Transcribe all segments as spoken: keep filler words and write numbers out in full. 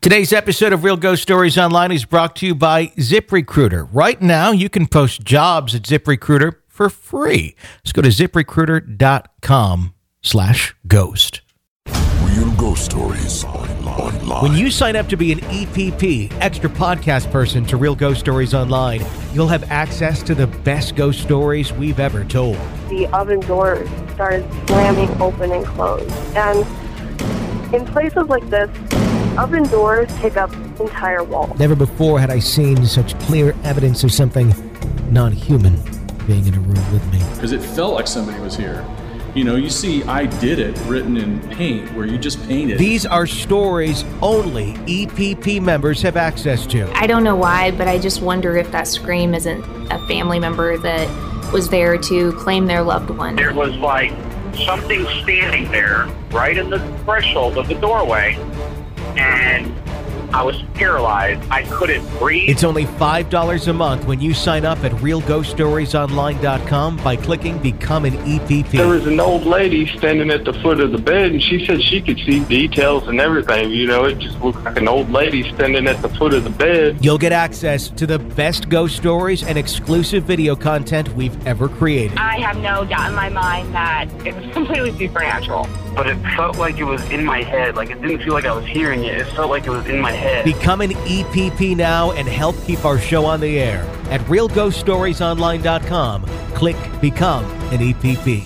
Today's episode of Real Ghost Stories Online is brought to you by ZipRecruiter. Right now, you can post jobs at ZipRecruiter for free. Let's go to ZipRecruiter.com slash ghost. Real Ghost Stories Online. When you sign up to be an E P P, extra podcast person to Real Ghost Stories Online, you'll have access to the best ghost stories we've ever told. The oven door started slamming open and closed. And in places like this, oven doors take up entire walls. Never before had I seen such clear evidence of something non-human being in a room with me. Because it felt like somebody was here. You know, you see I did it written in paint where you just painted. These are stories only E P P members have access to. I don't know why, but I just wonder if that scream isn't a family member that was there to claim their loved one. There was like something standing there right in the threshold of the doorway, and I was paralyzed. I couldn't breathe. It's only five dollars a month when you sign up at Real Ghost Stories Online dot com by clicking Become an E P P. There was an old lady standing at the foot of the bed, and she said she could see details and everything. You know, it just looked like an old lady standing at the foot of the bed. You'll get access to the best ghost stories and exclusive video content we've ever created. I have no doubt in my mind that it was completely supernatural. But it felt like it was in my head. Like, it didn't feel like I was hearing it. It felt like it was in my head. Become an E P P now and help keep our show on the air. At Real Ghost Stories Online dot com, click Become an E P P.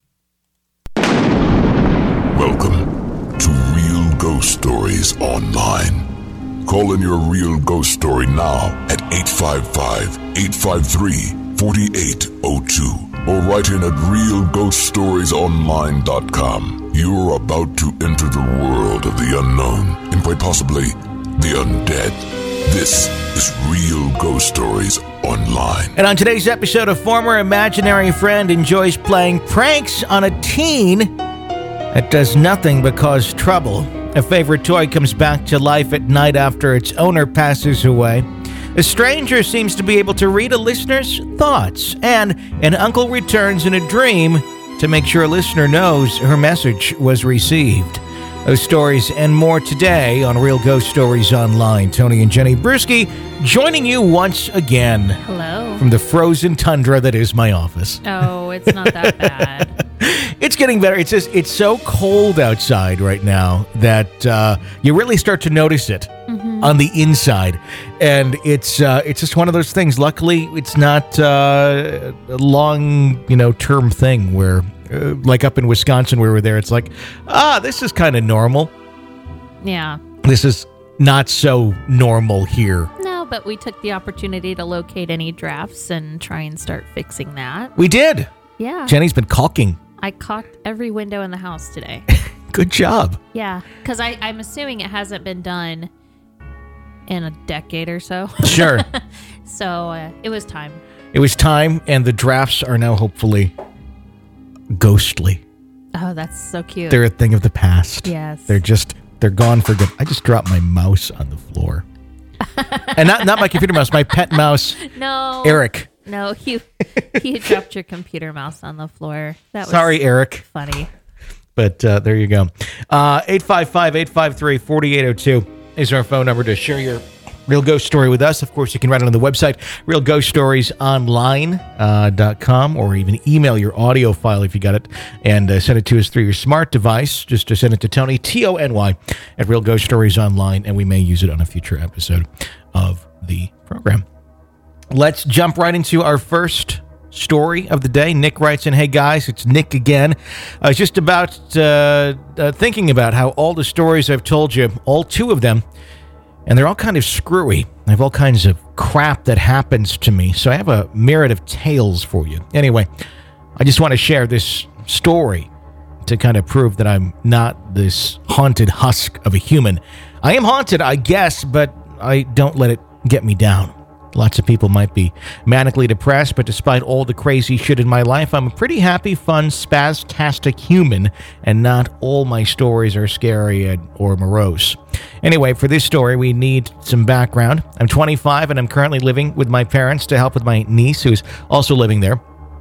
Welcome to Real Ghost Stories Online. Call in your real ghost story now at eight five five, eight five three, four eight zero two or write in at Real Ghost Stories Online dot com. You're about to enter the world of the unknown and quite possibly the undead. This is Real Ghost Stories Online. And on today's episode, a former imaginary friend enjoys playing pranks on a teen that does nothing but cause trouble. A favorite toy comes back to life at night after its owner passes away. A stranger seems to be able to read a listener's thoughts. And an uncle returns in a dream to make sure a listener knows her message was received. Those stories and more today on Real Ghost Stories Online. Tony and Jenny Bruschi joining you once again. Hello. From the frozen tundra that is my office. Oh, it's not that bad. It's getting better. It's just, it's so cold outside right now that uh, you really start to notice it mm-hmm. on the inside. And it's uh, it's just one of those things. Luckily, it's not uh, a long, you know, term thing where, uh, like up in Wisconsin where we were there, it's like, ah, this is kind of normal. Yeah. This is not so normal here. No, but we took the opportunity to locate any drafts and try and start fixing that. We did. Yeah. Jenny's been caulking. I caulked every window in the house today. Good job. Yeah, because I'm assuming it hasn't been done in a decade or so. Sure. So uh, it was time. It was time, and the drafts are now hopefully ghostly. Oh, that's so cute. They're a thing of the past. Yes. They're just, they're gone for good. I just dropped my mouse on the floor. And not, not my computer mouse, my pet mouse. No. Eric. No, you you dropped your computer mouse on the floor. That was Sorry, Eric. Funny. But uh, there you go. Uh, eight five five, eight five three, four eight zero two is our phone number to share your real ghost story with us. Of course, you can write it on the website, Real Ghost Stories Online dot com, or even email your audio file if you got it, and uh, send it to us through your smart device. Just to send it to Tony, T O N Y, at Real Ghost Stories Online, and we may use it on a future episode of the program. Let's jump right into our first story of the day. Nick writes in, hey guys, it's Nick again. I was just about uh, uh, thinking about how all the stories I've told you, all two of them, and they're all kind of screwy. I have all kinds of crap that happens to me. So I have a myriad of tales for you. Anyway, I just want to share this story to kind of prove that I'm not this haunted husk of a human. I am haunted, I guess, but I don't let it get me down. Lots of people might be manically depressed, but despite all the crazy shit in my life, I'm a pretty happy, fun, spastastic human, and not all my stories are scary and, or morose. Anyway, for this story, we need some background. I'm twenty-five, and I'm currently living with my parents to help with my niece, who's also living there.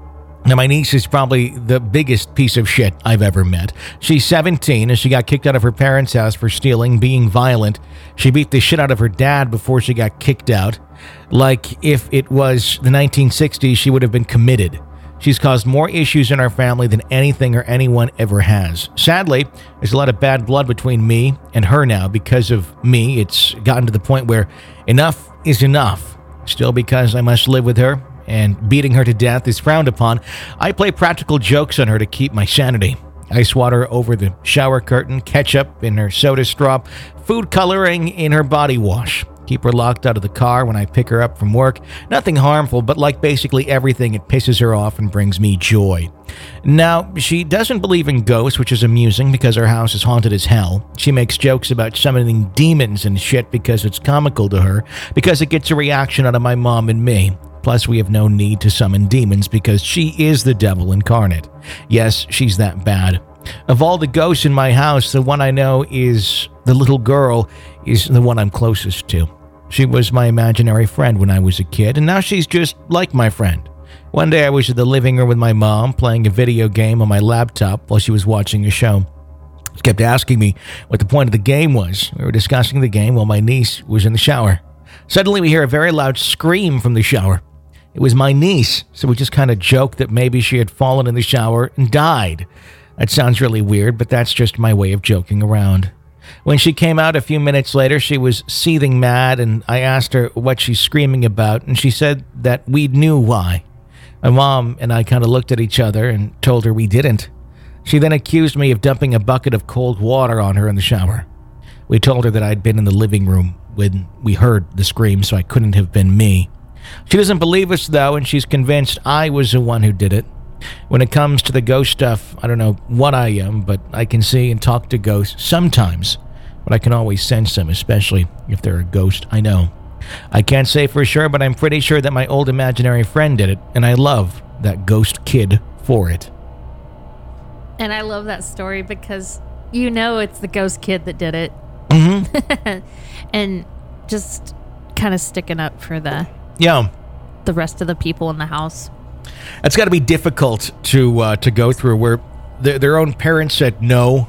Now, my niece is probably the biggest piece of shit I've ever met. She's seventeen and she got kicked out of her parents' house for stealing, being violent. She beat the shit out of her dad before she got kicked out. Like if it was the nineteen sixties, she would have been committed. She's caused more issues in our family than anything or anyone ever has. Sadly, there's a lot of bad blood between me and her now. Because of me, it's gotten to the point where enough is enough. Still, because I must live with her and beating her to death is frowned upon, I play practical jokes on her to keep my sanity. Ice water over the shower curtain, ketchup in her soda straw, food coloring in her body wash. Keep her locked out of the car when I pick her up from work. Nothing harmful, but like basically everything, it pisses her off and brings me joy. Now, she doesn't believe in ghosts, which is amusing because her house is haunted as hell. She makes jokes about summoning demons and shit because it's comical to her, because it gets a reaction out of my mom and me. Plus, we have no need to summon demons because she is the devil incarnate. Yes, she's that bad. Of all the ghosts in my house, the one I know is the little girl is the one I'm closest to. She was my imaginary friend when I was a kid, and now she's just like my friend. One day I was in the living room with my mom playing a video game on my laptop while she was watching a show. She kept asking me what the point of the game was. We were discussing the game while my niece was in the shower. Suddenly we hear a very loud scream from the shower. It was my niece, so we just kind of joked that maybe she had fallen in the shower and died. That sounds really weird, but that's just my way of joking around. When she came out a few minutes later, she was seething mad, and I asked her what she's screaming about, and she said that we knew why. My mom and I kind of looked at each other and told her we didn't. She then accused me of dumping a bucket of cold water on her in the shower. We told her that I'd been in the living room when we heard the scream, so I couldn't have been me. She doesn't believe us, though, and she's convinced I was the one who did it. When it comes to the ghost stuff, I don't know what I am, but I can see and talk to ghosts sometimes. But I can always sense them, especially if they're a ghost I know. I can't say for sure, but I'm pretty sure that my old imaginary friend did it, and I love that ghost kid for it. And I love that story because you know it's the ghost kid that did it. Mm-hmm. And just kind of sticking up for the... Yeah. The rest of the people in the house. That's got to be difficult to uh, to go through, where their, their own parents said no,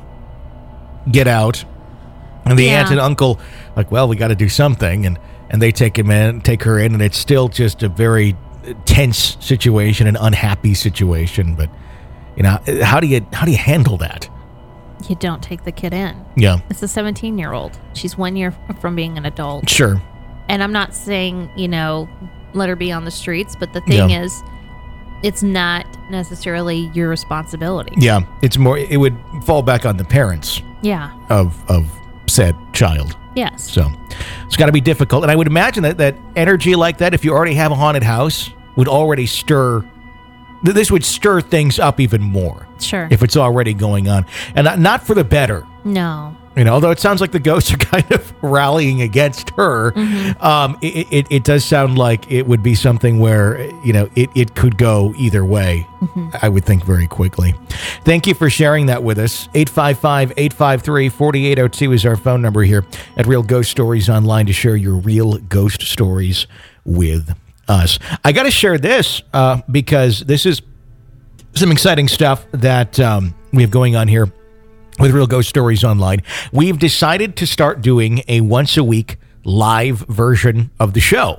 get out, and the Yeah. aunt and uncle like, well, we got to do something, and and they take him in, take her in, and it's still just a very tense situation, an unhappy situation. But you know, how do you how do you handle that? You don't take the kid in. Yeah, It's a seventeen-year-old. She's one year from being an adult. sure. And I'm not saying, you know, let her be on the streets, but the thing Yeah. is, it's not necessarily your responsibility. Yeah, it's more. It would fall back on the parents Yeah. of of said child. Yes. So it's got to be difficult, and I would imagine that that energy like that, if you already have a haunted house, would already stir. th- This would stir things up even more. Sure. If it's already going on, and not, not for the better. No. You know, although it sounds like the ghosts are kind of rallying against her, Mhm. um, it, it, it does sound like it would be something where, you know, it, it could go either way, Mhm. I would think very quickly. Thank you for sharing that with us. eight five five, eight five three, four eight zero two is our phone number here at Real Ghost Stories Online to share your real ghost stories with us. I got to share this uh, because this is some exciting stuff that um, we have going on here with Real Ghost Stories Online. We've decided to start doing a once a week live version of the show.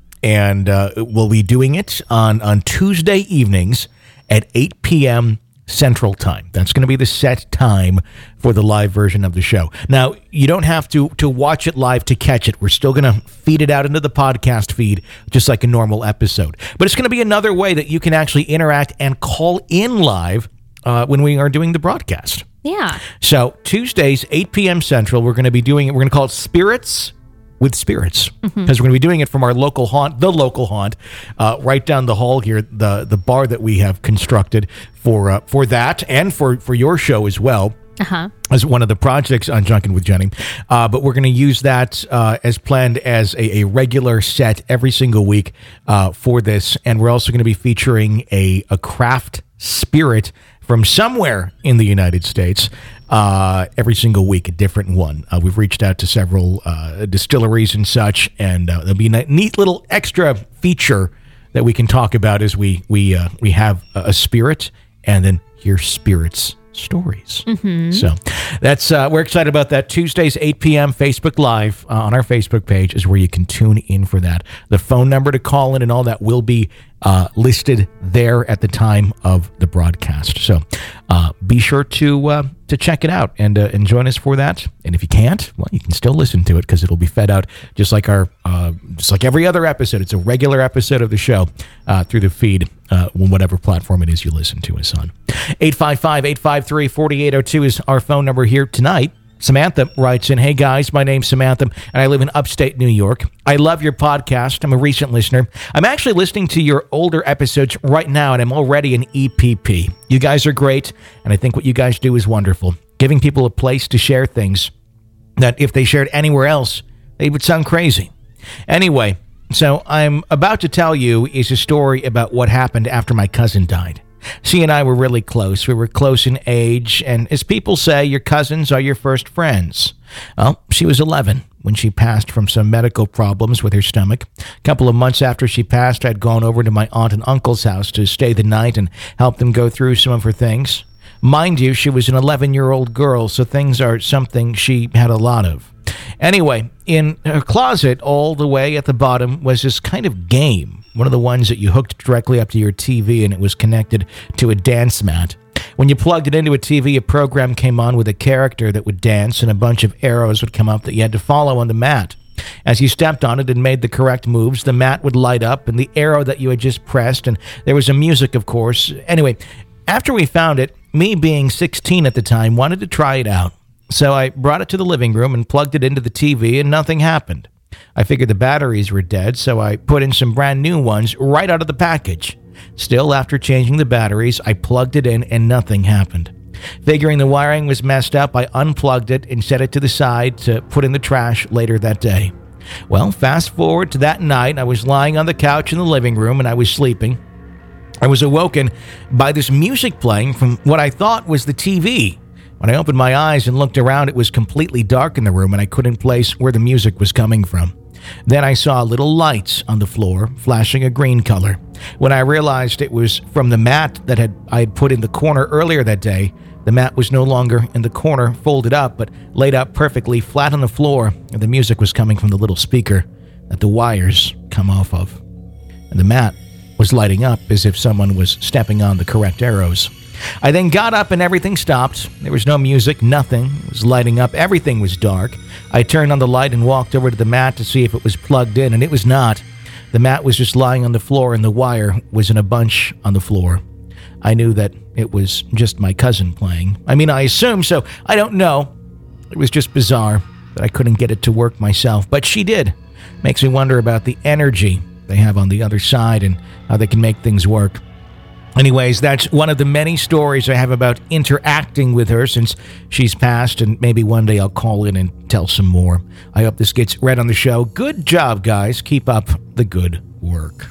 And uh, we'll be doing it on, on Tuesday evenings at eight p.m. Central Time. That's going to be the set time for the live version of the show. Now, you don't have to, to watch it live to catch it. We're still going to feed it out into the podcast feed, just like a normal episode. But it's going to be another way that you can actually interact and call in live uh, when we are doing the broadcast. Yeah. So Tuesdays, eight p.m. Central, we're going to be doing it. We're going to call it Spirits with Spirits, because Mhm. we're going to be doing it from our local haunt, the local haunt, uh, right down the hall here, the the bar that we have constructed for uh, for that and for for your show as well. Uh-huh. As one of the projects on Junkin' with Jenny. Uh, but we're going to use that uh, as planned as a, a regular set every single week uh, for this. And we're also going to be featuring a, a craft spirit from somewhere in the United States uh, every single week, a different one. Uh, we've reached out to several uh, distilleries and such, and uh, there'll be a neat little extra feature that we can talk about as we we uh, we have a spirit and then hear spirits stories. Mm-hmm. So that's uh, we're excited about that. Tuesdays, eight p.m. Facebook Live uh, on our Facebook page is where you can tune in for that. The phone number to call in and all that will be uh, listed there at the time of the broadcast. So uh, be sure to uh, to check it out and uh, and join us for that. And if you can't, well, you can still listen to it because it'll be fed out just like our uh, just like every other episode. It's a regular episode of the show uh, through the feed, uh, whatever platform it is you listen to us on. eight five five, eight five three, four eight zero two is our phone number here tonight. Samantha writes in, "Hey guys, my name's Samantha and I live in upstate New York. I love your podcast. I'm a recent listener. I'm actually listening to your older episodes right now and I'm already an E P P. You guys are great and I think what you guys do is wonderful. Giving people a place to share things that if they shared anywhere else, they would sound crazy. Anyway, so I'm about to tell you is a story about what happened after my cousin died. She and I were really close. We were close in age, and as people say, your cousins are your first friends. Well, she was eleven when she passed from some medical problems with her stomach. A couple of months after she passed, I'd gone over to my aunt and uncle's house to stay the night and help them go through some of her things. Mind you, she was an eleven-year-old girl, so things are something she had a lot of. Anyway, in her closet, all the way at the bottom, was this kind of game. One of the ones that you hooked directly up to your T V and it was connected to a dance mat. When you plugged it into a T V, a program came on with a character that would dance and a bunch of arrows would come up that you had to follow on the mat. As you stepped on it and made the correct moves, the mat would light up and the arrow that you had just pressed, and there was a music, of course. Anyway, after we found it, me being sixteen at the time, wanted to try it out. So I brought it to the living room and plugged it into the T V and nothing happened. I figured the batteries were dead, so I put in some brand new ones right out of the package. Still, after changing the batteries, I plugged it in and nothing happened. Figuring the wiring was messed up, I unplugged it and set it to the side to put in the trash later that day. Well, fast forward to that night, I was lying on the couch in the living room and I was sleeping. I was awoken by this music playing from what I thought was the T V. When I opened my eyes and looked around, it was completely dark in the room and I couldn't place where the music was coming from. Then I saw little lights on the floor, flashing a green color. When I realized it was from the mat that had I had put in the corner earlier that day, the mat was no longer in the corner, folded up, but laid out perfectly flat on the floor, and the music was coming from the little speaker that the wires come off of. And the mat was lighting up as if someone was stepping on the correct arrows. I then got up and everything stopped. There was no music, nothing. It was lighting up. Everything was dark. I turned on the light and walked over to the mat to see if it was plugged in, and it was not. The mat was just lying on the floor, and the wire was in a bunch on the floor. I knew that it was just my cousin playing. I mean, I assumed, so I don't know. It was just bizarre that I couldn't get it to work myself, but she did. Makes me wonder about the energy they have on the other side and how they can make things work. Anyways, that's one of the many stories I have about interacting with her since she's passed, and maybe one day I'll call in and tell some more. I hope this gets read on the show. Good job, guys. Keep up the good work.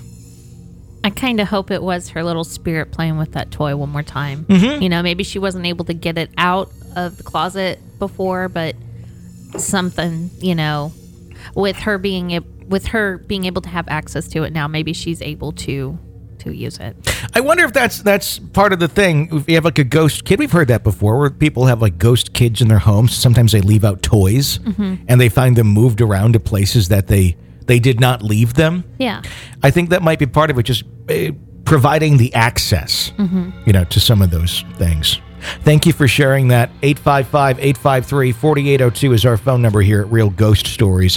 I kind of hope it was her little spirit playing with that toy one more time. Mm-hmm. You know, maybe she wasn't able to get it out of the closet before, but something, you know, with her being a- with her being able to have access to it now, maybe she's able to to use it. I wonder if that's that's part of the thing. If you have like a ghost kid, we've heard that before, where people have like ghost kids in their homes. Sometimes they leave out toys, mm-hmm. and they find them moved around to places that they they did not leave them. Yeah, I think that might be part of it, just uh, providing the access, mm-hmm. you know, to some of those things. Thank you for sharing that. eight five five, eight five three, four eight zero two is our phone number here at Real Ghost Stories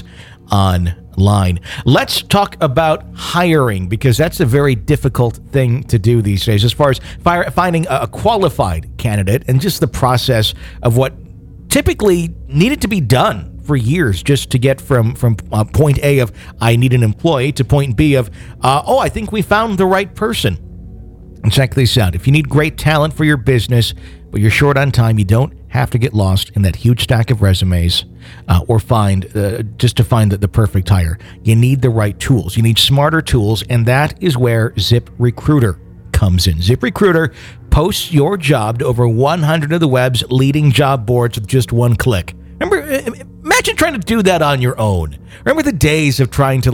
Online. Let's talk about hiring, because that's a very difficult thing to do these days, as far as fire, finding a qualified candidate and just the process of what typically needed to be done for years just to get from, from uh, point A of I need an employee to point B of, uh, oh, I think we found the right person. And check this out. If you need great talent for your business, but you're short on time, you don't have to get lost in that huge stack of resumes uh, or find uh, just to find the, the perfect hire. You need the right tools. You need smarter tools, and that is where ZipRecruiter comes in. ZipRecruiter posts your job to over one hundred of the web's leading job boards with just one click. Remember, imagine trying to do that on your own. Remember the days of trying to like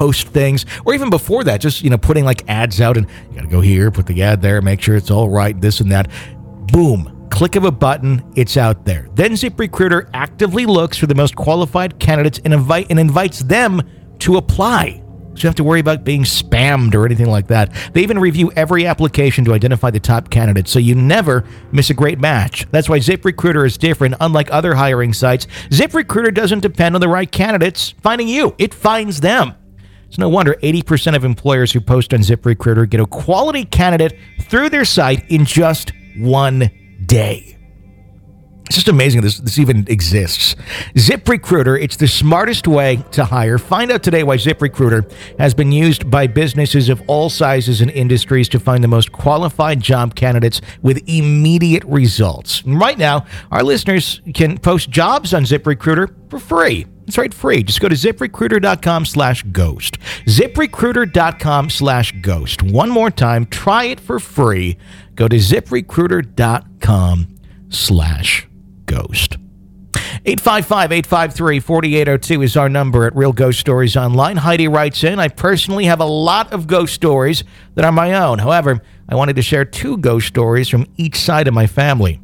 post things, or even before that, just, you know, putting like ads out and you got to go here, put the ad there, make sure it's all right, this and that. Boom. Click of a button, it's out there. Then ZipRecruiter actively looks for the most qualified candidates and invite and invites them to apply. So you don't have to worry about being spammed or anything like that. They even review every application to identify the top candidates, so you never miss a great match. That's why ZipRecruiter is different. Unlike other hiring sites, ZipRecruiter doesn't depend on the right candidates finding you. It finds them. It's no wonder eighty percent of employers who post on ZipRecruiter get a quality candidate through their site in just one day. It's just amazing this, this even exists. ZipRecruiter, it's the smartest way to hire. Find out today why ZipRecruiter has been used by businesses of all sizes and industries to find the most qualified job candidates with immediate results. And right now, our listeners can post jobs on ZipRecruiter for free. That's right, free. Just go to ZipRecruiter.com slash ghost. ZipRecruiter.com slash ghost. One more time, try it for free. Go to ZipRecruiter.com slash ghost. eight five five, eight five three, four eight zero two is our number at Real Ghost Stories Online. Heidi writes in, I personally have a lot of ghost stories that are my own. However, I wanted to share two ghost stories from each side of my family.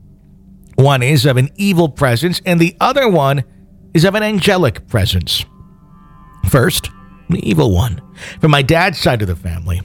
One is of an evil presence, and the other one is of an angelic presence. First, the evil one. From my dad's side of the family.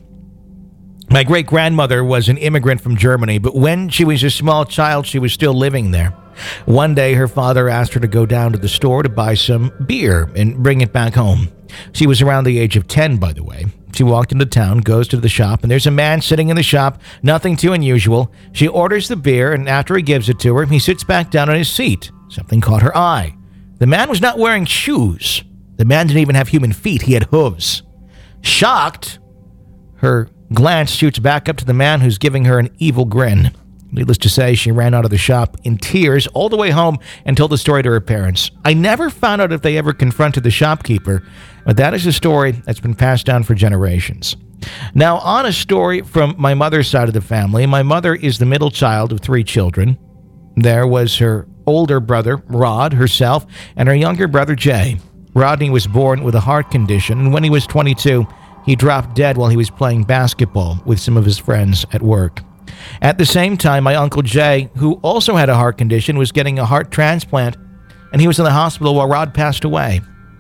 My great-grandmother was an immigrant from Germany, but when she was a small child, she was still living there. One day, her father asked her to go down to the store to buy some beer and bring it back home. She was around the age of ten, by the way. She walked into town, goes to the shop, and there's a man sitting in the shop, nothing too unusual. She orders the beer, and after he gives it to her, he sits back down on his seat. Something caught her eye. The man was not wearing shoes. The man didn't even have human feet. He had hooves. Shocked, her glance shoots back up to the man who's giving her an evil grin. Needless to say, she ran out of the shop in tears all the way home and told the story to her parents. I never found out if they ever confronted the shopkeeper, but that is a story that's been passed down for generations. Now, on a story from my mother's side of the family, my mother is the middle child of three children. There was her older brother, Rod, herself, and her younger brother, Jay. Rodney was born with a heart condition, and when he was twenty-two, he dropped dead while he was playing basketball with some of his friends at work. At the same time, my Uncle Jay, who also had a heart condition, was getting a heart transplant, and he was in the hospital while Rod passed away.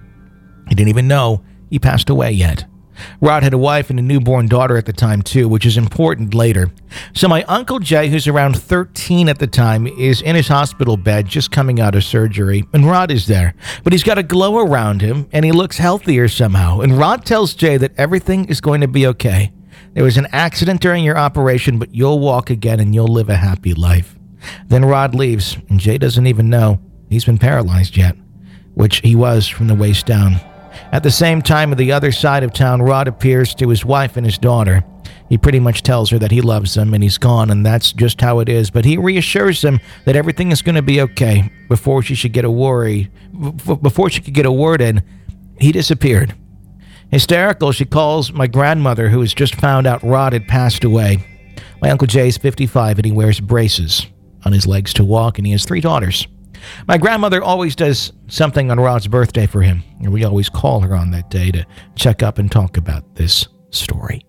He didn't even know he passed away yet. Rod had a wife and a newborn daughter at the time, too, which is important later. So my Uncle Jay, who's around thirteen at the time, is in his hospital bed just coming out of surgery, and Rod is there. But he's got a glow around him, and he looks healthier somehow. And Rod tells Jay that everything is going to be okay. There was an accident during your operation, but you'll walk again and you'll live a happy life. Then Rod leaves, and Jay doesn't even know he's been paralyzed yet, which he was from the waist down. At the same time, on the other side of town, Rod appears to his wife and his daughter. He pretty much tells her that he loves them and he's gone, and that's just how it is. But he reassures them that everything is going to be okay. Before she should get a worry, before she could get a word in, he disappeared. Hysterical, she calls my grandmother, who has just found out Rod had passed away. My Uncle Jay is fifty-five, and he wears braces on his legs to walk, and he has three daughters. My grandmother always does something on Rod's birthday for him, and we always call her on that day to check up and talk about this story.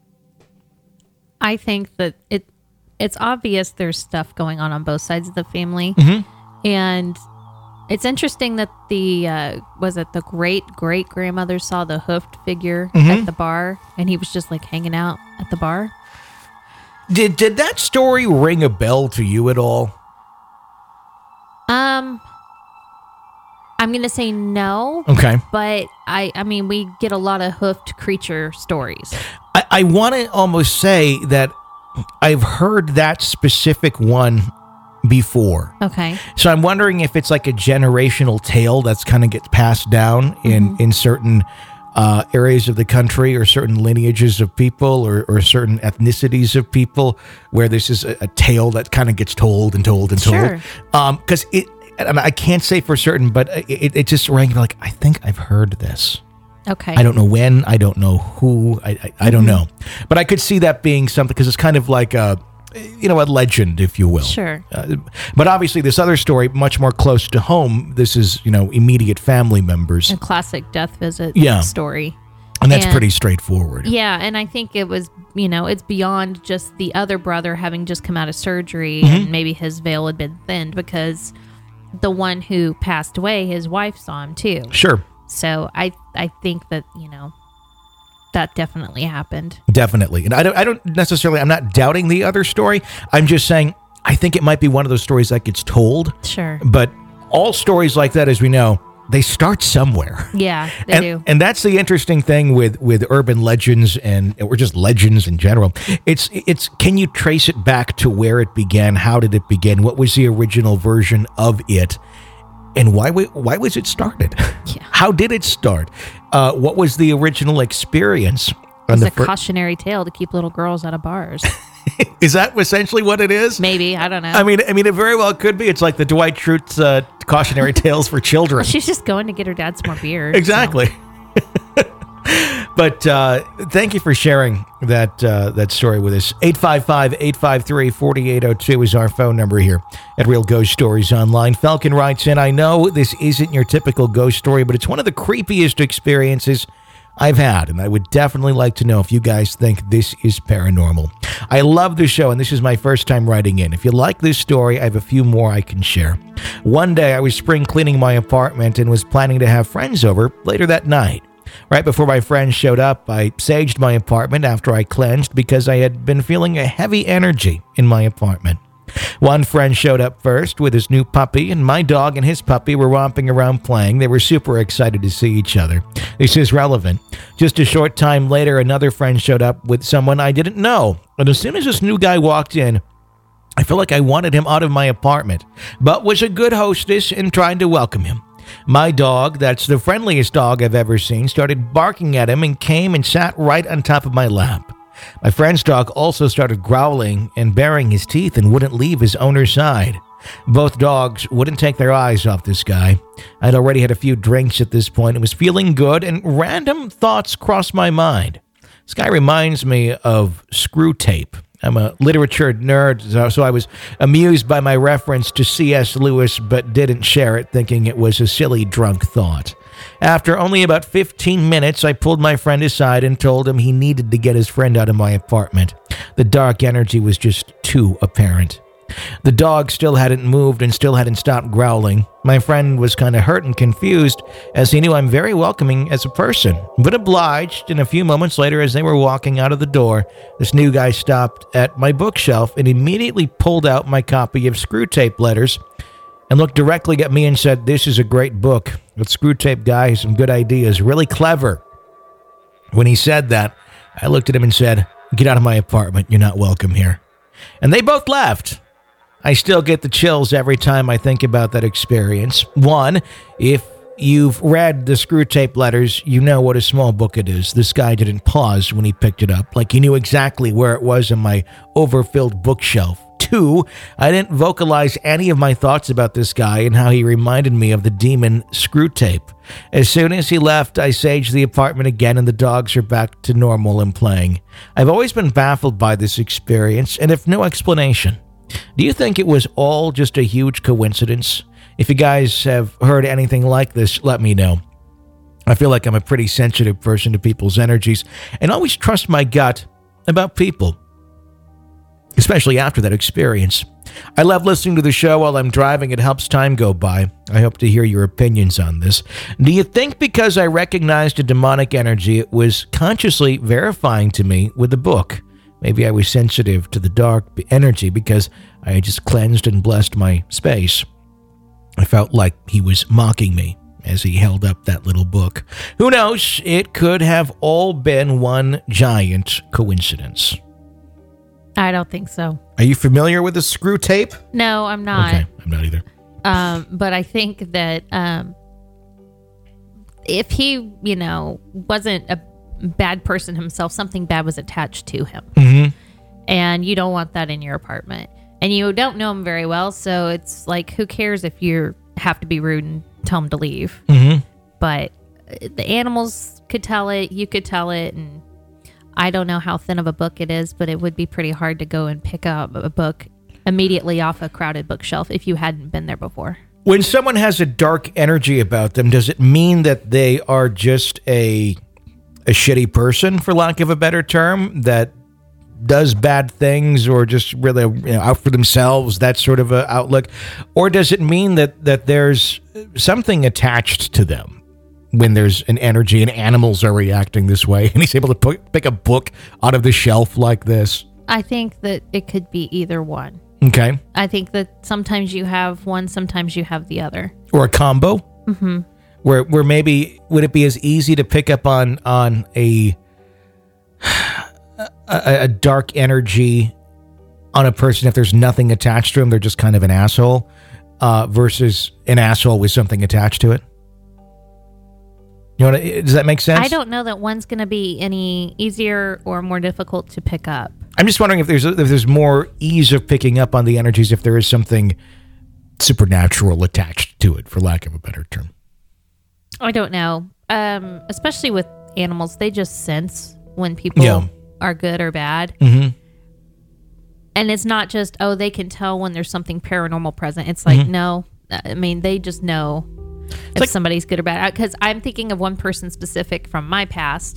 I think that it it's obvious there's stuff going on on both sides of the family. Mm-hmm. And it's interesting that the, uh, was it the great-great-grandmother saw the hoofed figure mm-hmm. at the bar, and he was just, like, hanging out at the bar? Did did that story ring a bell to you at all? Um, I'm going to say no. Okay. But, I, I mean, we get a lot of hoofed creature stories. I, I want to almost say that I've heard that specific one before. Okay. So I'm wondering if it's like a generational tale that's kind of gets passed down in, mm-hmm. in certain uh, areas of the country or certain lineages of people or, or certain ethnicities of people where this is a, a tale that kind of gets told and told and told. Sure. Um, because it, and I can't say for certain, but it, it just rang like, I think I've heard this. Okay. I don't know when, I don't know who, I, I, I don't know. But I could see that being something because it's kind of like a, you know, a legend, if you will. Sure. Uh, but obviously this other story, much more close to home, this is, you know, immediate family members. A classic death visit yeah. story. And that's And- pretty straightforward. Yeah, and I think it was, you know, it's beyond just the other brother having just come out of surgery Mhm. and maybe his veil had been thinned, because the one who passed away, his wife saw him too. Sure. So I I think that, you know, that definitely happened. Definitely. And I don't I don't necessarily, I'm not doubting the other story. I'm just saying I think it might be one of those stories that gets told. Sure. But all stories like that, as we know, they start somewhere. Yeah, they and, do. and that's the interesting thing with, with urban legends and or just legends in general. It's it's can you trace it back to where it began? How did it begin? What was the original version of it? And why wa- why was it started? Yeah. How did it start? Uh, what was the original experience? It's the a fir- cautionary tale to keep little girls out of bars. Is that essentially what it is? Maybe, I don't know. I mean, I mean, it very well could be. It's like the Dwight Schrute uh, cautionary tales for children. She's just going to get her dad some more beer. Exactly. But uh, thank you for sharing that uh, that story with us. eight five five, eight five three, four eight zero two is our phone number here at Real Ghost Stories Online. Falcon writes in, I know this isn't your typical ghost story, but it's one of the creepiest experiences I've had, and I would definitely like to know if you guys think this is paranormal. I love the show, and this is my first time writing in. If you like this story, I have a few more I can share. One day, I was spring cleaning my apartment and was planning to have friends over later that night. Right before my friends showed up, I saged my apartment after I cleansed because I had been feeling a heavy energy in my apartment. One friend showed up first with his new puppy, and my dog and his puppy were romping around playing. They were super excited to see each other. This is relevant. Just a short time later, another friend showed up with someone I didn't know. And as soon as this new guy walked in, I felt like I wanted him out of my apartment, but was a good hostess and tried to welcome him. My dog, that's the friendliest dog I've ever seen, started barking at him and came and sat right on top of my lap. My friend's dog also started growling and baring his teeth and wouldn't leave his owner's side. Both dogs wouldn't take their eyes off this guy. I'd already had a few drinks at this point and was feeling good, and random thoughts crossed my mind. This guy reminds me of Screw Tape. I'm a literature nerd, so I was amused by my reference to C S Lewis, but didn't share it, thinking it was a silly drunk thought. After only about fifteen minutes, I pulled my friend aside and told him he needed to get his friend out of my apartment. The dark energy was just too apparent. The dog still hadn't moved and still hadn't stopped growling. My friend was kind of hurt and confused, as he knew I'm very welcoming as a person, but obliged. And a few moments later, as they were walking out of the door, this new guy stopped at my bookshelf and immediately pulled out my copy of Screw Tape Letters and looked directly at me and said, "This is a great book. The Screw Tape guy has some good ideas, really clever." When he said that, I looked at him and said, "Get out of my apartment. You're not welcome here." And they both left. I still get the chills every time I think about that experience. One, if you've read the Screw Tape Letters, you know what a small book it is. This guy didn't pause when he picked it up, like he knew exactly where it was on my overfilled bookshelf. Two, I didn't vocalize any of my thoughts about this guy and how he reminded me of the demon Screw Tape. As soon as he left, I saged the apartment again and the dogs are back to normal and playing. I've always been baffled by this experience and have no explanation. Do you think it was all just a huge coincidence? If you guys have heard anything like this, let me know. I feel like I'm a pretty sensitive person to people's energies and always trust my gut about people, especially after that experience. I love listening to the show while I'm driving. It helps time go by. I hope to hear your opinions on this. Do you think because I recognized a demonic energy, it was consciously verifying to me with the book? Maybe I was sensitive to the dark energy because I had just cleansed and blessed my space. I felt like he was mocking me as he held up that little book. Who knows? It could have all been one giant coincidence. I don't think so. Are you familiar with the Screw Tape? No, I'm not. Okay, I'm not either. Um, but I think that um, if he, you know, wasn't a bad person himself, something bad was attached to him. Mm-hmm. And you don't want that in your apartment. And you don't know him very well, so it's like, who cares if you have to be rude and tell him to leave? Mm-hmm. But the animals could tell it, you could tell it, and I don't know how thin of a book it is, but it would be pretty hard to go and pick up a book immediately off a crowded bookshelf if you hadn't been there before. When someone has a dark energy about them, does it mean that they are just a a shitty person, for lack of a better term, that does bad things or just really, you know, out for themselves, that sort of a outlook? Or does it mean that, that there's something attached to them when there's an energy and animals are reacting this way, and he's able to put, pick a book out of the shelf like this? I think that it could be either one. Okay. I think that sometimes you have one, sometimes you have the other. Or a combo? Mm-hmm. Where where maybe, would it be as easy to pick up on on a, a a dark energy on a person if there's nothing attached to them, they're just kind of an asshole, uh, versus an asshole with something attached to it? You know, does that make sense? I don't know that one's going to be any easier or more difficult to pick up. I'm just wondering if there's if there's more ease of picking up on the energies if there is something supernatural attached to it, for lack of a better term. I don't know. Um, especially with animals, they just sense when people Yeah. are good or bad. Mm-hmm. And it's not just, oh, they can tell when there's something paranormal present. It's like, Mhm. no. I mean, they just know if like- somebody's good or bad. Because I'm thinking of one person specific from my past,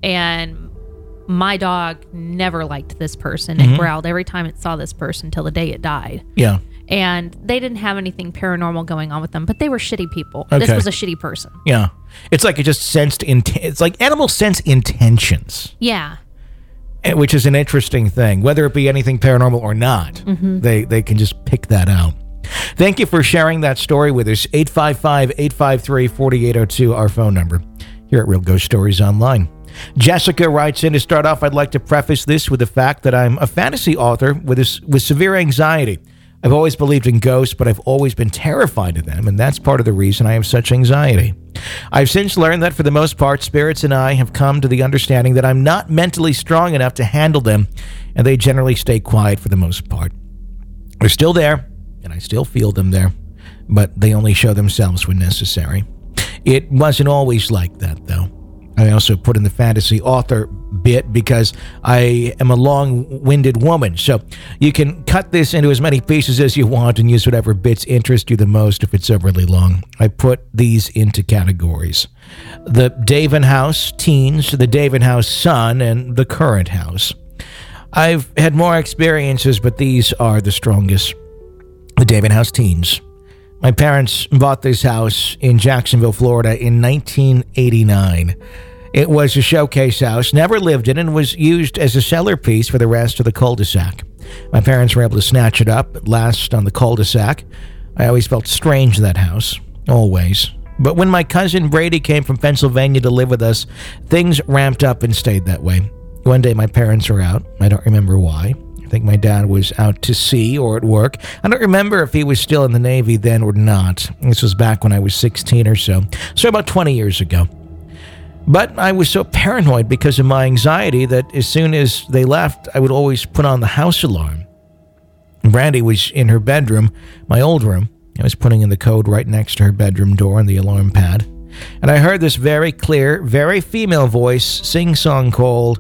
and my dog never liked this person and Mhm. growled every time it saw this person till the day it died. Yeah. And they didn't have anything paranormal going on with them, but they were shitty people. This Okay. was a shitty person. Yeah. It's like it just sensed, int- it's like animals sense intentions, Yeah. eh, which is an interesting thing. Whether it be anything paranormal or not, Mhm. they, they can just pick that out. Thank you for sharing that story with us. eight five five, eight five three, four eight zero two, our phone number here at Real Ghost Stories Online. Jessica writes in, to start off, I'd like to preface this with the fact that I'm a fantasy author with, a, with severe anxiety. I've always believed in ghosts, but I've always been terrified of them, and that's part of the reason I have such anxiety. I've since learned that for the most part, spirits and I have come to the understanding that I'm not mentally strong enough to handle them, and they generally stay quiet for the most part. They're still there, and I still feel them there, but they only show themselves when necessary. It wasn't always like that, though. I also put in the fantasy author bit because I am a long-winded woman, so you can cut this into as many pieces as you want and use whatever bits interest you the most if it's overly long. I put these into categories: the Daven House teens, the Daven House son, and the current house. I've had more experiences, but these are the strongest. The Daven House teens. My parents bought this house in Jacksonville, Florida in nineteen eighty-nine. It was a showcase house, never lived in, and was used as a cellarpiece for the rest of the cul-de-sac. My parents were able to snatch it up at last on the cul-de-sac. I always felt strange in that house, always. But when my cousin Brady came from Pennsylvania to live with us, things ramped up and stayed that way. One day my parents were out. I don't remember why. I think my dad was out to sea or at work. I don't remember if he was still in the Navy then or not. This was back when I was sixteen or so, so about twenty years ago. But I was so paranoid because of my anxiety that as soon as they left, I would always put on the house alarm. Brandy was in her bedroom, my old room. I was putting in the code right next to her bedroom door on the alarm pad. And I heard this very clear, very female voice sing-song called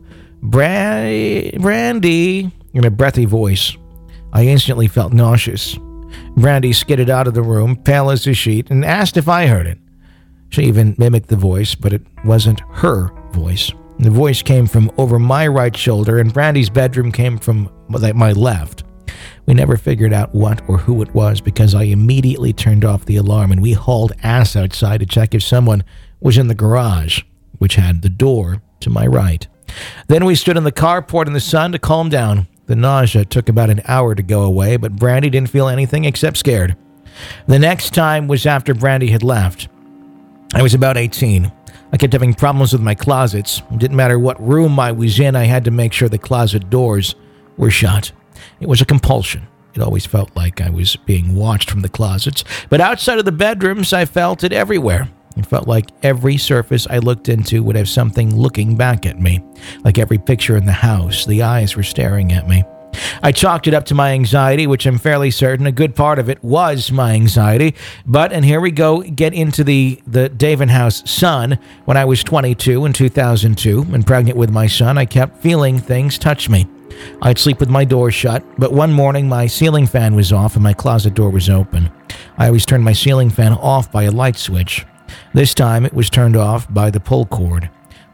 Bra- Brandy in a breathy voice. I instantly felt nauseous. Brandy skidded out of the room, pale as a sheet, and asked if I heard it. She even mimicked the voice, but it wasn't her voice. The voice came from over my right shoulder, and Brandy's bedroom came from my left. We never figured out what or who it was because I immediately turned off the alarm, and we hauled ass outside to check if someone was in the garage, which had the door to my right. Then we stood in the carport in the sun to calm down. The nausea took about an hour to go away, but Brandy didn't feel anything except scared. The next time was after Brandy had left. I was about eighteen. I kept having problems with my closets. It didn't matter what room I was in, I had to make sure the closet doors were shut. It was a compulsion. It always felt like I was being watched from the closets. But outside of the bedrooms, I felt it everywhere. It felt like every surface I looked into would have something looking back at me. Like every picture in the house, the eyes were staring at me. I chalked it up to my anxiety, which I'm fairly certain a good part of it was my anxiety. But, and here we go, get into the, the Daven House son. When I was twenty-two in two thousand two and pregnant with my son, I kept feeling things touch me. I'd sleep with my door shut, but one morning my ceiling fan was off and my closet door was open. I always turned my ceiling fan off by a light switch. This time it was turned off by the pull cord.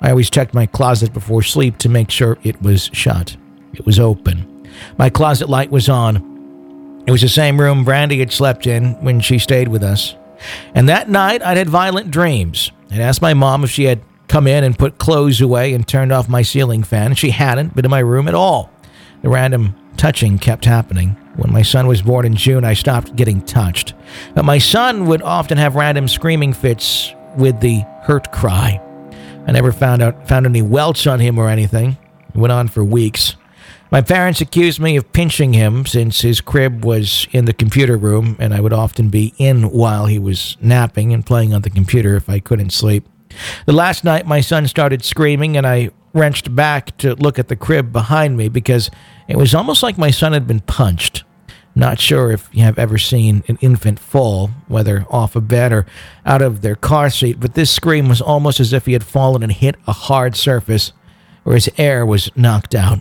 I always checked my closet before sleep to make sure it was shut. It was open. My closet light was on. It was the same room Brandy had slept in when she stayed with us. And that night, I'd had violent dreams. I'd asked my mom if she had come in and put clothes away and turned off my ceiling fan. She hadn't been in my room at all. The random touching kept happening. When my son was born in June, I stopped getting touched. But my son would often have random screaming fits with the hurt cry. I never found out found any welts on him or anything. It went on for weeks. My parents accused me of pinching him since his crib was in the computer room, and I would often be in while he was napping and playing on the computer if I couldn't sleep. The last night, my son started screaming, and I wrenched back to look at the crib behind me because it was almost like my son had been punched. Not sure if you have ever seen an infant fall, whether off a bed or out of their car seat, but this scream was almost as if he had fallen and hit a hard surface, or his air was knocked out.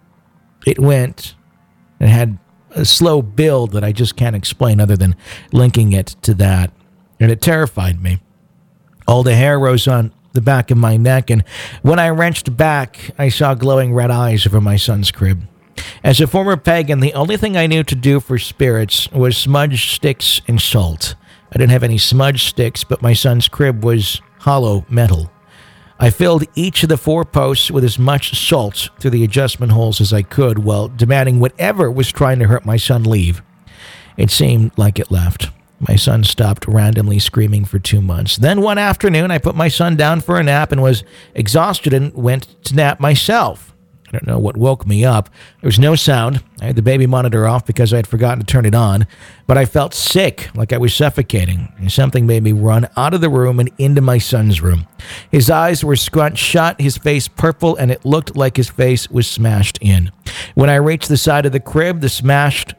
It went and had a slow build that I just can't explain other than linking it to that, and it terrified me. All the hair rose on the back of my neck, and when I wrenched back, I saw glowing red eyes over my son's crib. As a former pagan, the only thing I knew to do for spirits was smudge sticks and salt. I didn't have any smudge sticks, but my son's crib was hollow metal. I filled each of the four posts with as much salt through the adjustment holes as I could while demanding whatever was trying to hurt my son leave. It seemed like it left. My son stopped randomly screaming for two months. Then one afternoon, I put my son down for a nap and was exhausted and went to nap myself. I don't know what woke me up. There was no sound. I had the baby monitor off because I had forgotten to turn it on, but I felt sick, like I was suffocating, and something made me run out of the room and into my son's room. His eyes were scrunched shut, his face purple, and it looked like his face was smashed in. When I reached the side of the crib, the smashed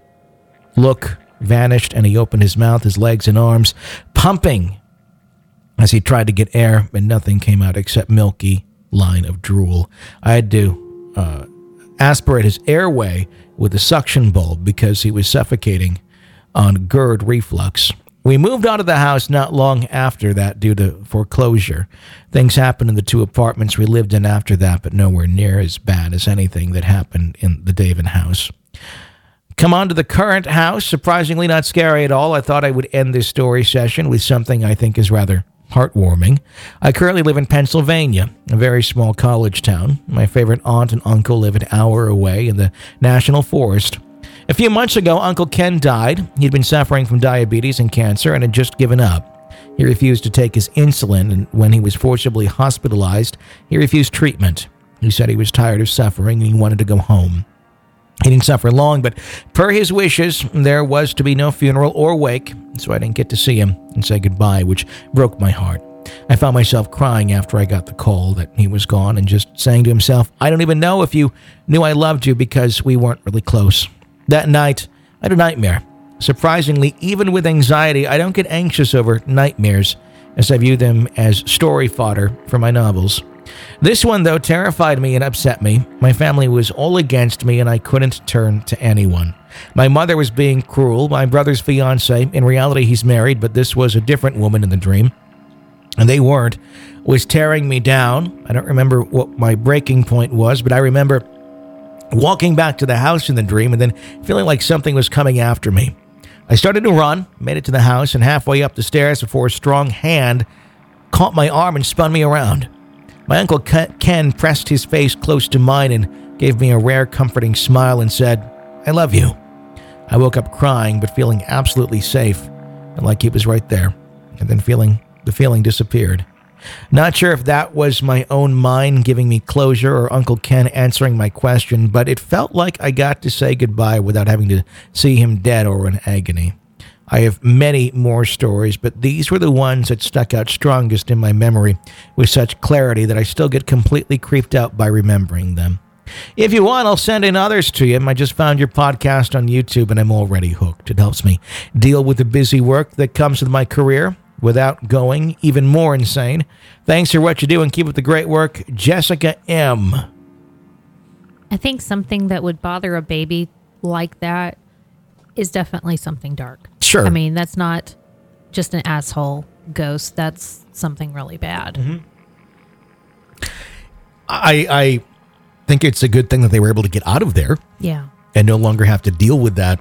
look vanished, and he opened his mouth, his legs and arms, pumping as he tried to get air, and nothing came out except milky line of drool. I had to Uh, aspirate his airway with a suction bulb because he was suffocating on GERD reflux. We moved out of the house not long after that due to foreclosure. Things happened in the two apartments we lived in after that, but nowhere near as bad as anything that happened in the David house. Come on to the current house. Surprisingly not scary at all. I thought I would end this story session with something I think is rather heartwarming. I currently live in Pennsylvania, a very small college town. My favorite aunt and uncle live an hour away in the National Forest. A few months ago, Uncle Ken died. He'd been suffering from diabetes and cancer and had just given up. He refused to take his insulin, and when he was forcibly hospitalized, he refused treatment. He said he was tired of suffering and he wanted to go home. He didn't suffer long, but per his wishes, there was to be no funeral or wake, so I didn't get to see him and say goodbye, which broke my heart. I found myself crying after I got the call that he was gone and just saying to himself, I don't even know if you knew I loved you because we weren't really close. That night, I had a nightmare. Surprisingly, even with anxiety, I don't get anxious over nightmares, as I view them as story fodder for my novels. This one, though, terrified me and upset me. My family was all against me, and I couldn't turn to anyone. My mother was being cruel. My brother's fiance, in reality, he's married, but this was a different woman in the dream, and they weren't, was tearing me down. I don't remember what my breaking point was, but I remember walking back to the house in the dream and then feeling like something was coming after me. I started to run, made it to the house, and halfway up the stairs before a strong hand caught my arm and spun me around. My Uncle Ken pressed his face close to mine and gave me a rare, comforting smile and said, I love you. I woke up crying, but feeling absolutely safe and like he was right there, and then feeling the feeling disappeared. Not sure if that was my own mind giving me closure or Uncle Ken answering my question, but it felt like I got to say goodbye without having to see him dead or in agony. I have many more stories, but these were the ones that stuck out strongest in my memory with such clarity that I still get completely creeped out by remembering them. If you want, I'll send in others to you. I just found your podcast on YouTube and I'm already hooked. It helps me deal with the busy work that comes with my career without going even more insane. Thanks for what you do and keep up the great work. Jessica M. I think something that would bother a baby like that is definitely something dark. Sure. I mean, that's not just an asshole ghost. That's something really bad. Mm-hmm. I, I think it's a good thing that they were able to get out of there. Yeah. And no longer have to deal with that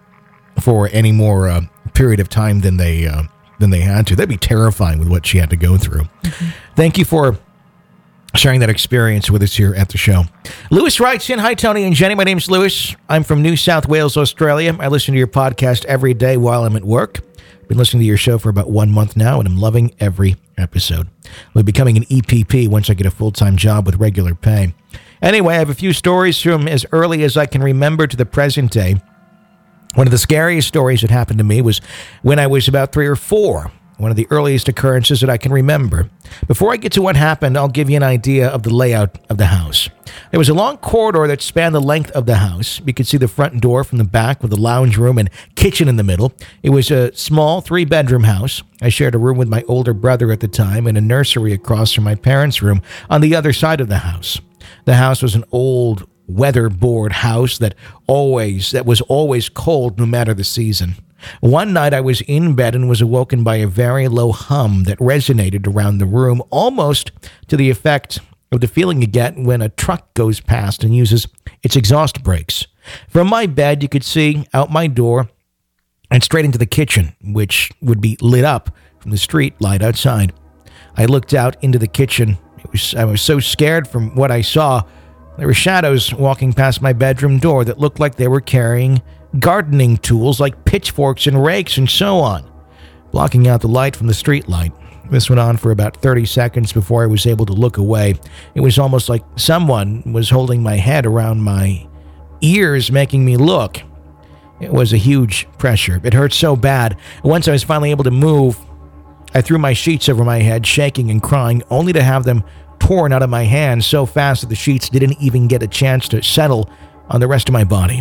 for any more uh, period of time than they uh, than they had to. That'd be terrifying with what she had to go through. Mm-hmm. Thank you for sharing that experience with us here at the show. Lewis writes in, "Hi, Tony and Jenny. My name's Lewis. I'm from New South Wales, Australia. I listen to your podcast every day while I'm at work. I've been listening to your show for about one month now, and I'm loving every episode. I'll be becoming an E P P once I get a full-time job with regular pay. Anyway, I have a few stories from as early as I can remember to the present day. One of the scariest stories that happened to me was when I was about three or four, one of the earliest occurrences that I can remember. Before I get to what happened, I'll give you an idea of the layout of the house. There was a long corridor that spanned the length of the house. You could see the front door from the back with a lounge room and kitchen in the middle. It was a small three-bedroom house. I shared a room with my older brother at the time and a nursery across from my parents' room on the other side of the house. The house was an old weatherboard house that always that was always cold no matter the season. One night I was in bed and was awoken by a very low hum that resonated around the room, almost to the effect of the feeling you get when a truck goes past and uses its exhaust brakes. From my bed, you could see out my door and straight into the kitchen, which would be lit up from the street light outside. I looked out into the kitchen. It was, I was so scared from what I saw. There were shadows walking past my bedroom door that looked like they were carrying gardening tools like pitchforks and rakes and so on, blocking out the light from the street light. This went on for about thirty seconds before I was able to look away. It was almost like someone was holding my head around my ears, making me look. It was a huge pressure. It hurt so bad. Once I was finally able to move, I threw my sheets over my head, shaking and crying, only to have them torn out of my hands so fast that the sheets didn't even get a chance to settle on the rest of my body.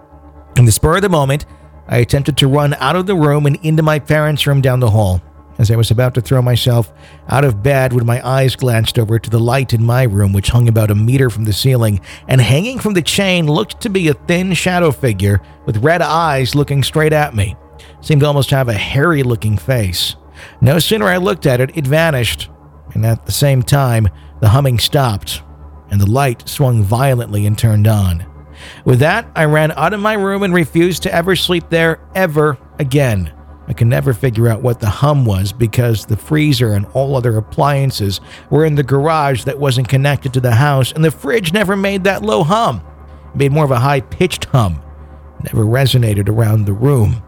In the spur of the moment, I attempted to run out of the room and into my parents' room down the hall. As I was about to throw myself out of bed when my eyes glanced over to the light in my room, which hung about a meter from the ceiling, and hanging from the chain looked to be a thin shadow figure with red eyes looking straight at me. It seemed to almost have a hairy-looking face. No sooner I looked at it, it vanished, and at the same time, the humming stopped, and the light swung violently and turned on. With that, I ran out of my room and refused to ever sleep there ever again. I could never figure out what the hum was because the freezer and all other appliances were in the garage that wasn't connected to the house, and the fridge never made that low hum. It made more of a high-pitched hum. It never resonated around the room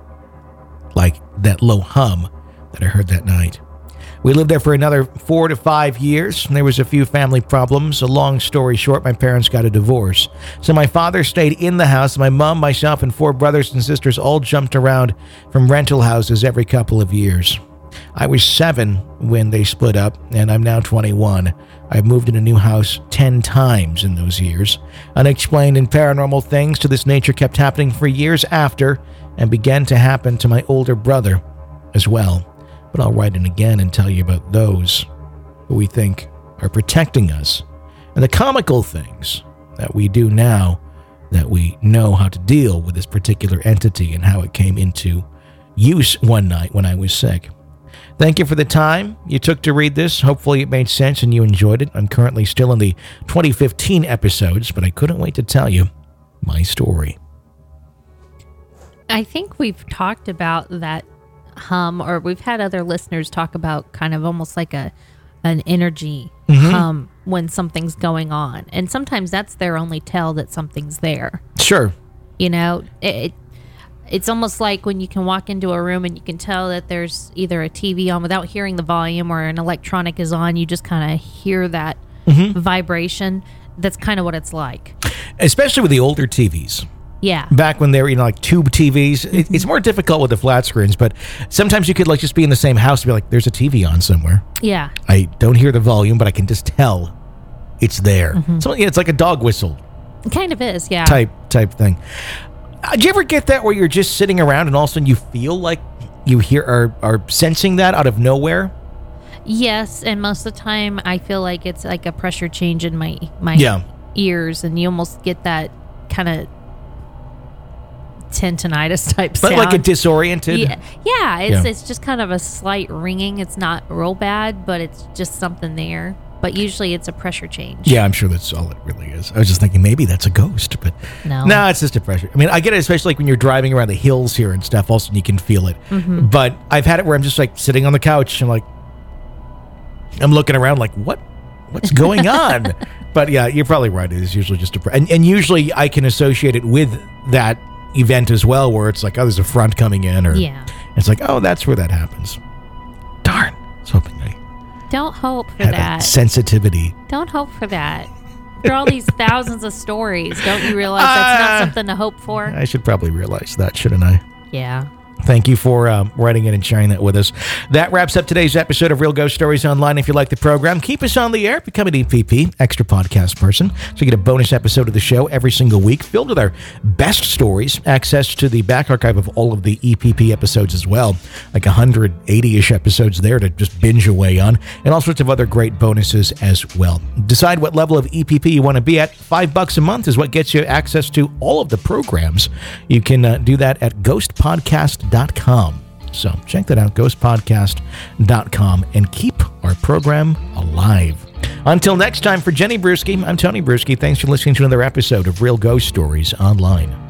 like that low hum that I heard that night. We lived there for another four to five years, and there was a few family problems. A long story short, my parents got a divorce. So my father stayed in the house. My mom, myself, and four brothers and sisters all jumped around from rental houses every couple of years. I was seven when they split up, and I'm now twenty-one. I've moved in a new house ten times in those years. Unexplained and paranormal things to this nature kept happening for years after, and began to happen to my older brother as well. But I'll write in again and tell you about those who we think are protecting us and the comical things that we do now that we know how to deal with this particular entity and how it came into use one night when I was sick. Thank you for the time you took to read this. Hopefully it made sense and you enjoyed it. I'm currently still in the twenty fifteen episodes, but I couldn't wait to tell you my story. I think we've talked about that hum, or we've had other listeners talk about kind of almost like a an energy mm-hmm. hum when something's going on, and sometimes that's their only tell that something's there. Sure. You know, it, it it's almost like when you can walk into a room and you can tell that there's either a T V on without hearing the volume or an electronic is on. You just kind of hear that mm-hmm. vibration. That's kind of what it's like, especially with the older T Vs. Yeah. Back when they were, you know, like tube T Vs. It, it's more difficult with the flat screens, but sometimes you could like just be in the same house and be like, there's a T V on somewhere. Yeah. I don't hear the volume, but I can just tell it's there. Mm-hmm. So yeah, it's like a dog whistle. It kind of is, yeah. Type type thing. Uh, do you ever get that where you're just sitting around and all of a sudden you feel like you hear are, are sensing that out of nowhere? Yes, and most of the time I feel like it's like a pressure change in my, my yeah. ears, and you almost get that kind of tinnitus type sound. But like a disoriented? Yeah, yeah, it's yeah. it's just kind of a slight ringing. It's not real bad, but it's just something there. but usually it's a pressure change. Yeah, I'm sure that's all it really is. I was just thinking maybe that's a ghost, but no, no, it's just a pressure. I mean, I get it, especially like when you're driving around the hills here and stuff. Also, you can feel it. Mm-hmm. But I've had it where I'm just like sitting on the couch and like I'm looking around like what, what's going on? But yeah, you're probably right. It is usually just a, and and usually I can associate it with that event as well, where it's like, oh, there's a front coming in, or yeah, it's like, oh, that's where that happens. Darn, I was hoping I don't hope for had that a sensitivity. Don't hope for that. For all these thousands of stories, don't you realize that's not Uh, something to hope for? I should probably realize that, shouldn't I? Yeah. Thank you for um, writing in and sharing that with us. That wraps up today's episode of Real Ghost Stories Online. If you like the program, keep us on the air. Become an E P P, extra podcast person. So you get a bonus episode of the show every single week, filled with our best stories, access to the back archive of all of the E P P episodes as well, like one hundred eighty-ish episodes there to just binge away on, and all sorts of other great bonuses as well. Decide what level of E P P you want to be at. Five bucks a month is what gets you access to all of the programs. You can uh, do that at ghost podcast dot com. So check that out, ghost podcast dot com, and keep our program alive. Until next time, for Jenny Brewski, I'm Tony Brewski. Thanks for listening to another episode of Real Ghost Stories Online.